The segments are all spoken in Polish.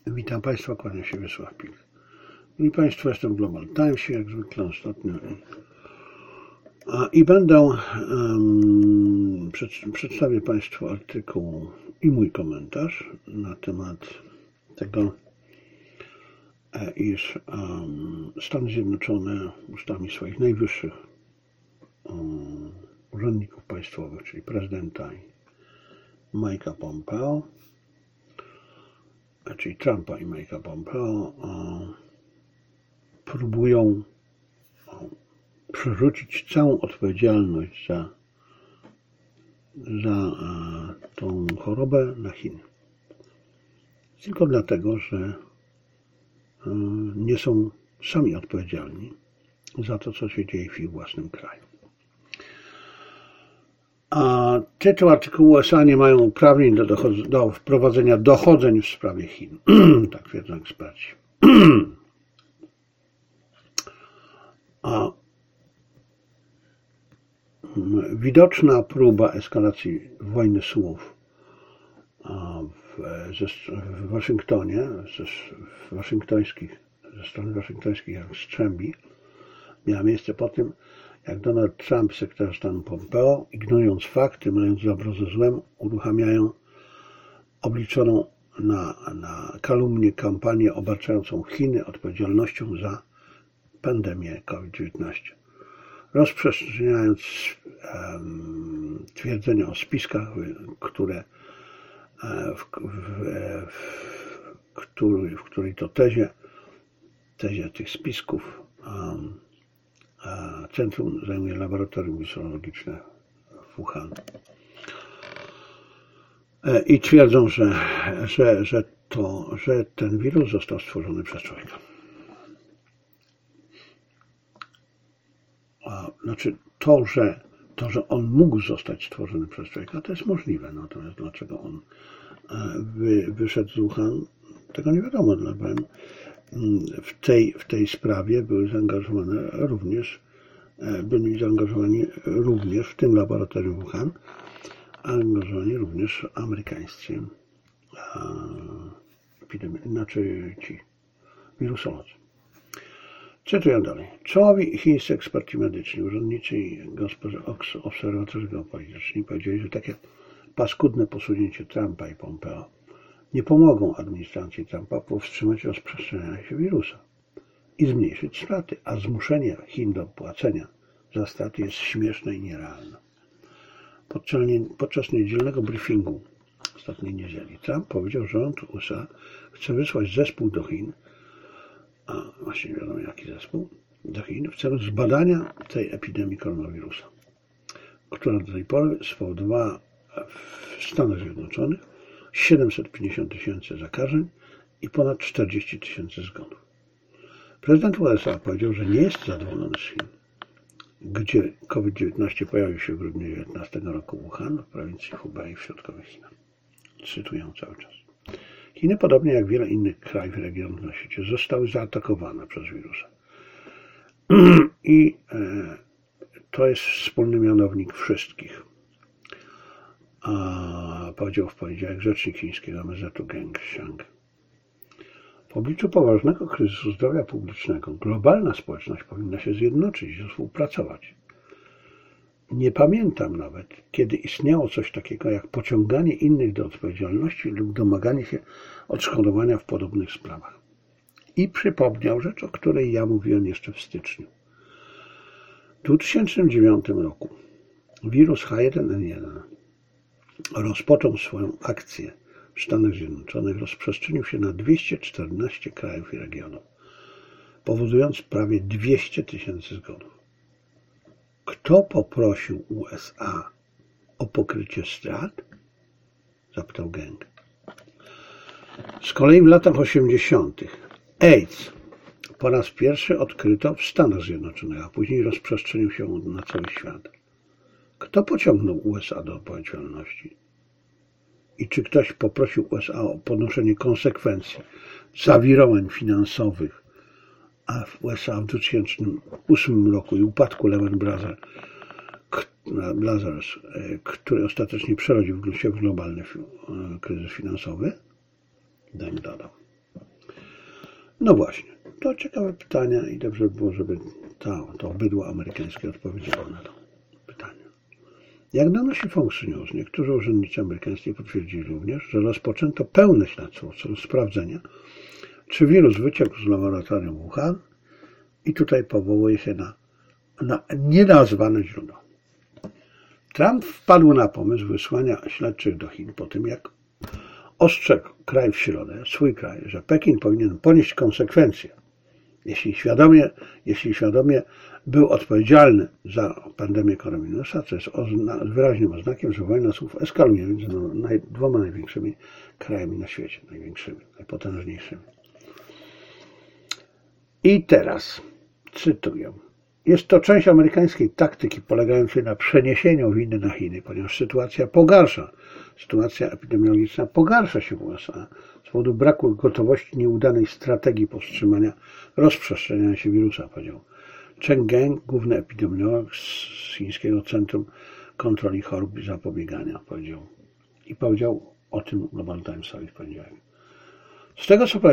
Witam Państwa, kłania się Wiesław Pil. I Państwo, jestem w Global Timesie, jak zwykle ostatnio. I przedstawię Państwu artykuł i mój komentarz na temat tego, iż Stany Zjednoczone ustami swoich najwyższych urzędników państwowych, czyli prezydenta i Mike'a Pompeo, czyli Trumpa i Mike'a Pompeo, próbują przerzucić całą odpowiedzialność za tą chorobę na Chiny. Tylko dlatego, że nie są sami odpowiedzialni za to, co się dzieje w ich własnym kraju. A tytuł artykułu: USA nie mają uprawnień do wprowadzenia dochodzeń w sprawie Chin. Tak twierdzą eksperci. A widoczna próba eskalacji wojny słów w Waszyngtonie, ze strony waszyngtońskich Jastrzębi, miała miejsce po tym, jak Donald Trump, sekretarz stanu Pompeo, ignorując fakty, mając dobro ze złem, uruchamiają obliczoną na kalumnię kampanię obarczającą Chiny odpowiedzialnością za pandemię COVID-19. Rozprzestrzeniając twierdzenia o spiskach, które w której to tezie tych spisków centrum zajmuje laboratorium wirusologiczne w Wuhan. I twierdzą, że ten wirus został stworzony przez człowieka. Znaczy to, że on mógł zostać stworzony przez człowieka, to jest możliwe. Natomiast dlaczego on wyszedł z Wuhan, tego nie wiadomo, albowiem w tej sprawie byli zaangażowani również w tym laboratorium Wuhan, angażowani również amerykańscy ci wirusolodzy. Cytuję dalej. Czołowi chińscy eksperci medyczni, urzędnicy i obserwatorzy geopolityczni powiedzieli, że takie paskudne posunięcie Trumpa i Pompeo nie pomogą administracji Trumpa powstrzymać rozprzestrzeniania się wirusa i zmniejszyć straty, a zmuszenie Chin do płacenia za straty jest śmieszne i nierealne. Podczas niedzielnego briefingu ostatniej niedzieli Trump powiedział, że rząd USA chce wysłać zespół do Chin, a właśnie nie wiadomo jaki zespół, do Chin w celu zbadania tej epidemii koronawirusa, która do tej pory spowodowała w Stanach Zjednoczonych 750 000 zakażeń i ponad 40 000 zgonów. Prezydent USA powiedział, że nie jest zadowolony z Chin, gdzie COVID-19 pojawił się w grudniu 2019 roku w Wuhan, w prowincji Hubei w środkowych Chinach. Cytuję cały czas. Chiny, podobnie jak wiele innych krajów i regionów na świecie, zostały zaatakowane przez wirusa. I to jest wspólny mianownik wszystkich. Powiedział w poniedziałek rzecznik chińskiego MSZ-u Geng Shuang. W obliczu poważnego kryzysu zdrowia publicznego globalna społeczność powinna się zjednoczyć i współpracować. Nie pamiętam nawet, kiedy istniało coś takiego jak pociąganie innych do odpowiedzialności lub domaganie się odszkodowania w podobnych sprawach. I przypomniał rzecz, o której ja mówiłem jeszcze w styczniu. W 2009 roku wirus H1N1 rozpoczął swoją akcję w Stanach Zjednoczonych, rozprzestrzenił się na 214 krajów i regionów, powodując prawie 200 000 zgonów. Kto poprosił USA o pokrycie strat? Zapytał Geng. Z kolei w latach 80. AIDS po raz pierwszy odkryto w Stanach Zjednoczonych, a później rozprzestrzenił się na cały świat. Kto pociągnął USA do odpowiedzialności? I czy ktoś poprosił USA o ponoszenie konsekwencji zawirowań finansowych, a w USA w 2008 roku i upadku Lehman Brothers, który ostatecznie przerodził się w globalny kryzys finansowy? Dodał. No właśnie, to ciekawe pytania i dobrze by było, żeby to bydło amerykańskie odpowiedziało na to pytanie. Jak donosi Fox News, niektórzy urzędnicy amerykańscy potwierdzili również, że rozpoczęto pełne śledztwo w celu sprawdzenia, czy wirus wyciekł z laboratorium Wuhan i tutaj powołuje się na nienazwane źródło. Trump wpadł na pomysł wysłania śledczych do Chin po tym, jak ostrzegł kraj w środę, swój kraj, że Pekin powinien ponieść konsekwencje, jeśli świadomie był odpowiedzialny za pandemię koronawirusa, co jest wyraźnym oznakiem, że wojna słów eskaluje między dwoma największymi krajami na świecie, najpotężniejszymi. I teraz cytuję. Jest to część amerykańskiej taktyki polegającej na przeniesieniu winy na Chiny, ponieważ sytuacja epidemiologiczna pogarsza się w USA z powodu braku gotowości, nieudanej strategii powstrzymania rozprzestrzeniania się wirusa, powiedział Chen Geng, główny epidemiolog z Chińskiego Centrum Kontroli Chorób i Zapobiegania, powiedział o tym Global Timesowi w poniedziałek. Z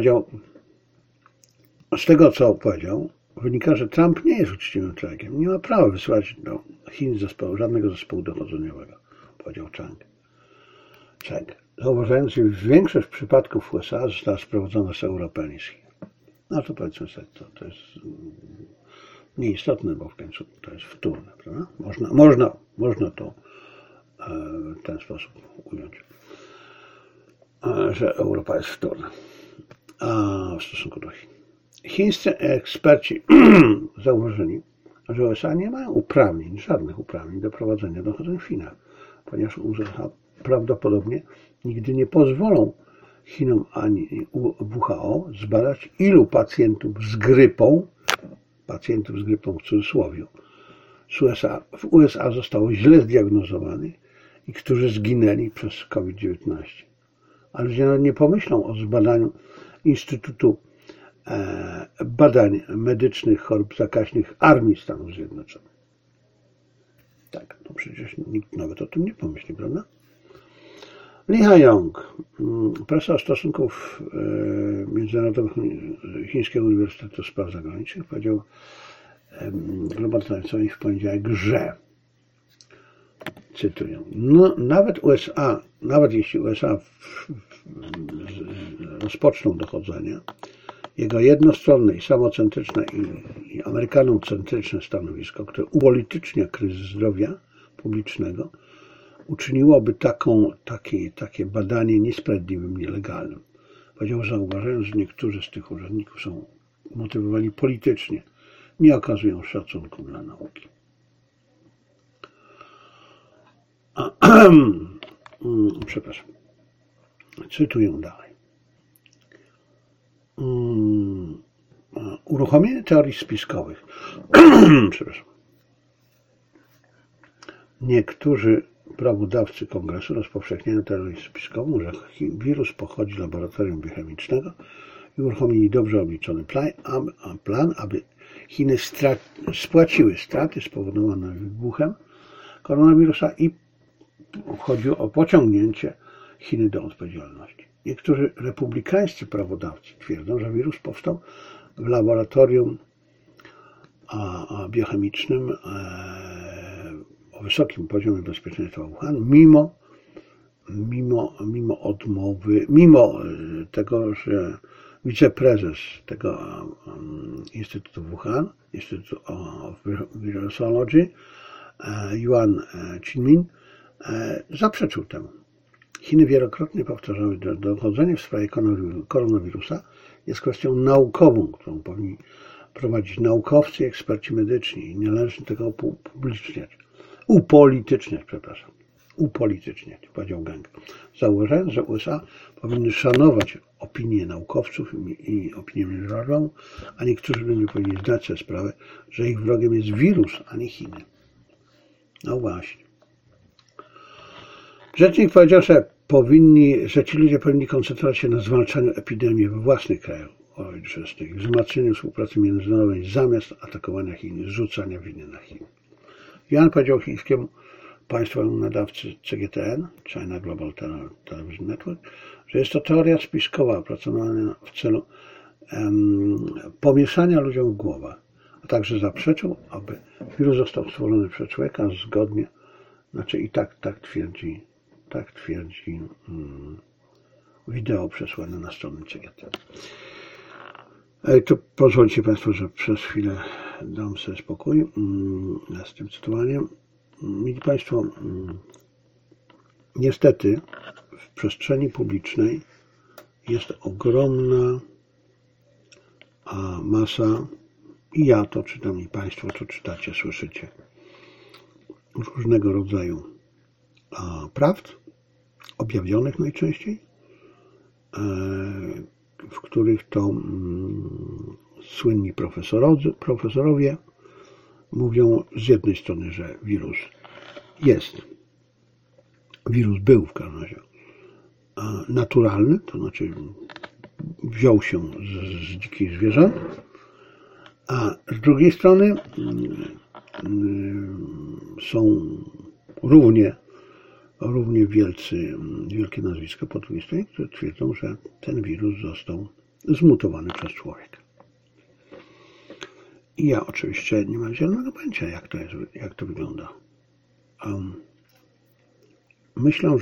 tego, co powiedział, wynika, że Trump nie jest uczciwym człowiekiem. Nie ma prawa wysyłać do Chin żadnego zespołu dochodzeniowego, powiedział Cheng. Zauważając, że większość przypadków w USA została sprowadzona z Europy, niż Chin. No to powiedzmy sobie, to jest nieistotne, bo w końcu to jest wtórne, prawda? Można to w ten sposób ująć, że Europa jest wtórna w stosunku do Chin. Chińscy eksperci zauważyli, że USA nie mają żadnych uprawnień do prowadzenia dochodzeń w Chinach, ponieważ USA prawdopodobnie nigdy nie pozwolą Chinom ani WHO zbadać, ilu pacjentów z grypą w cudzysłowie, w USA zostało źle zdiagnozowanych i którzy zginęli przez COVID-19. Ale ludzie nawet nie pomyślą o zbadaniu Instytutu Badań Medycznych Chorób Zakaźnych Armii Stanów Zjednoczonych. Tak, to przecież nikt nawet o tym nie pomyśli, prawda? Li Ha-yong, profesor stosunków międzynarodowych Chińskiego Uniwersytetu Spraw Zagranicznych, powiedział Global Timesowi w poniedziałek, że, cytuję, nawet jeśli USA rozpoczną dochodzenia, jego jednostronne i samocentryczne i amerykanów-centryczne stanowisko, które upolitycznia kryzys zdrowia publicznego, uczyniłoby takie badanie niesprawiedliwym, nielegalnym. Powiedział, zauważając, że niektórzy z tych urzędników są motywowani politycznie, nie okazują szacunku dla nauki. Przepraszam. Cytuję dalej. Uruchomienie teorii spiskowych. Przepraszam. Niektórzy prawodawcy kongresu rozpowszechniają teorię spiskową, że wirus pochodzi z laboratorium biochemicznego i uruchomili dobrze obliczony plan, aby Chiny spłaciły straty spowodowane wybuchem koronawirusa i chodziło o pociągnięcie Chiny do odpowiedzialności. Niektórzy republikańscy prawodawcy twierdzą, że wirus powstał w laboratorium biochemicznym o wysokim poziomie bezpieczeństwa Wuhan, mimo tego, że wiceprezes tego Instytutu Wuhan, Instytutu of Virology, Yuan Qinmin, zaprzeczył temu. Chiny wielokrotnie powtarzały, że dochodzenie w sprawie koronawirusa jest kwestią naukową, którą powinni prowadzić naukowcy i eksperci medyczni i nie należy tego upolityczniać, powiedział Geng. Zauważając, że USA powinny szanować opinię naukowców i opinię międzynarodową, a niektórzy ludzie powinni zdać sobie sprawę, że ich wrogiem jest wirus, a nie Chiny. No właśnie. Rzecznik powiedział, że ci ludzie powinni koncentrować się na zwalczaniu epidemii we własnych krajach ojczystych, wzmacnianiu współpracy międzynarodowej zamiast atakowania Chin, zrzucania winy na Chiny. Yuan powiedział chińskiemu państwowemu nadawcy CGTN, China Global Television Network, że jest to teoria spiskowa opracowana w celu pomieszania ludziom w głowach, a także zaprzeczył, aby wirus został stworzony przez człowieka zgodnie, znaczy i tak twierdzi wideo przesłane na stronę CGT. To pozwólcie Państwo, że przez chwilę dam sobie spokój z tym cytowaniem. Mili Państwo, niestety w przestrzeni publicznej jest ogromna masa, i ja to czytam, i Państwo to czytacie, słyszycie, różnego rodzaju prawd, objawnionych najczęściej, w których to słynni profesorowie mówią z jednej strony, że wirus był w każdym razie naturalny, to znaczy wziął się z dzikich zwierząt, a z drugiej strony są równie wielkie nazwiska po drugiej stronie, które twierdzą, że ten wirus został zmutowany przez człowieka. I ja oczywiście nie mam zielonego pojęcia, jak to wygląda. Myślę,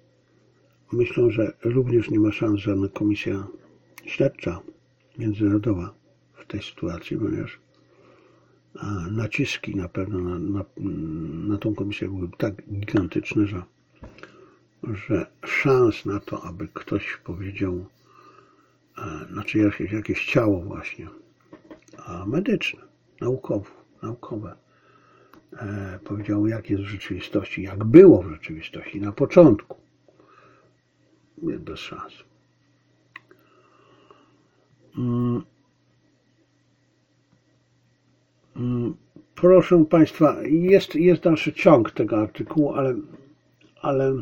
że również nie ma szans żadna komisja śledcza międzynarodowa w tej sytuacji, ponieważ naciski na pewno na tą komisję były tak gigantyczne, że szans na to, aby ktoś powiedział, znaczy jakieś ciało właśnie medyczne, naukowe, powiedziało, jak jest w rzeczywistości, jak było w rzeczywistości na początku, jest bez szans. Proszę Państwa, jest dalszy ciąg tego artykułu, ale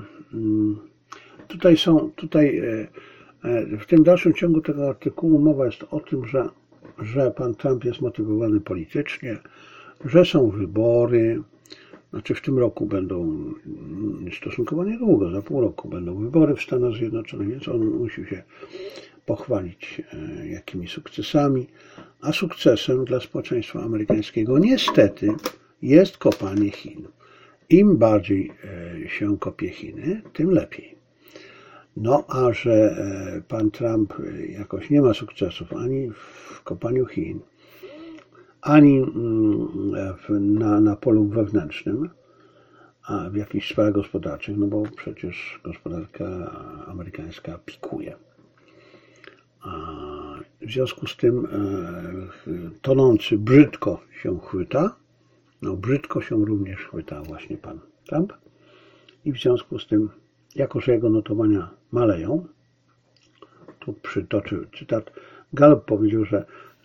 tutaj w tym dalszym ciągu tego artykułu mowa jest o tym, że pan Trump jest motywowany politycznie, że są wybory, znaczy w tym roku będą, stosunkowo niedługo, za pół roku będą wybory w Stanach Zjednoczonych, więc on musi się pochwalić jakimi sukcesami, a sukcesem dla społeczeństwa amerykańskiego niestety jest kopanie Chin. Im bardziej się kopie Chiny, tym lepiej. No a że pan Trump jakoś nie ma sukcesów ani w kopaniu Chin, ani na polu wewnętrznym, a w jakichś sprawach gospodarczych, no bo przecież gospodarka amerykańska pikuje. W związku z tym tonący brzydko się chwyta, no brzydko się również chwyta właśnie pan Trump i w związku z tym, jako że jego notowania maleją, tu przytoczę cytat, Gallup powiedział, że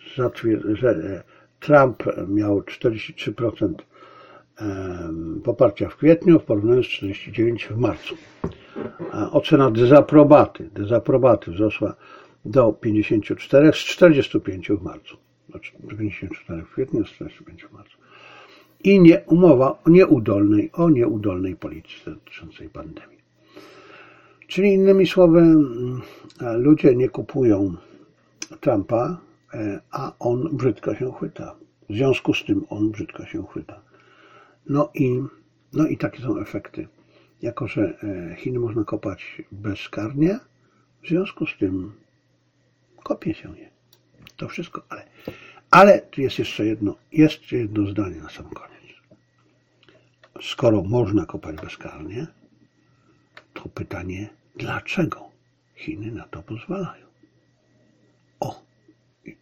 Trump miał 43% poparcia w kwietniu w porównaniu z 49% w marcu. A ocena dezaprobaty wzrosła do 54 z 45 w marcu. Znaczy 54 w kwietniu z 45 w marcu. I mowa o nieudolnej polityce dotyczącej pandemii. Czyli innymi słowy, ludzie nie kupują Trumpa, a on brzydko się chwyta. W związku z tym on brzydko się chwyta. No i takie są efekty. Jako że Chiny można kopać bezkarnie, w związku z tym kopie się je. To wszystko, ale tu jest jeszcze jedno zdanie na sam koniec. Skoro można kopać bezkarnie, to pytanie, dlaczego Chiny na to pozwalają? I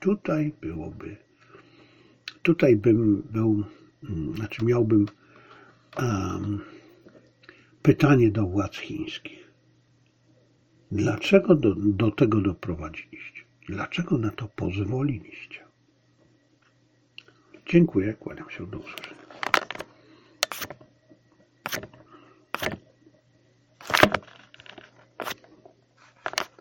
miałbym pytanie do władz chińskich. Dlaczego do tego doprowadziliście? Dlaczego na to pozwoliliście? Dziękuję, kłaniam się, do usłyszenia.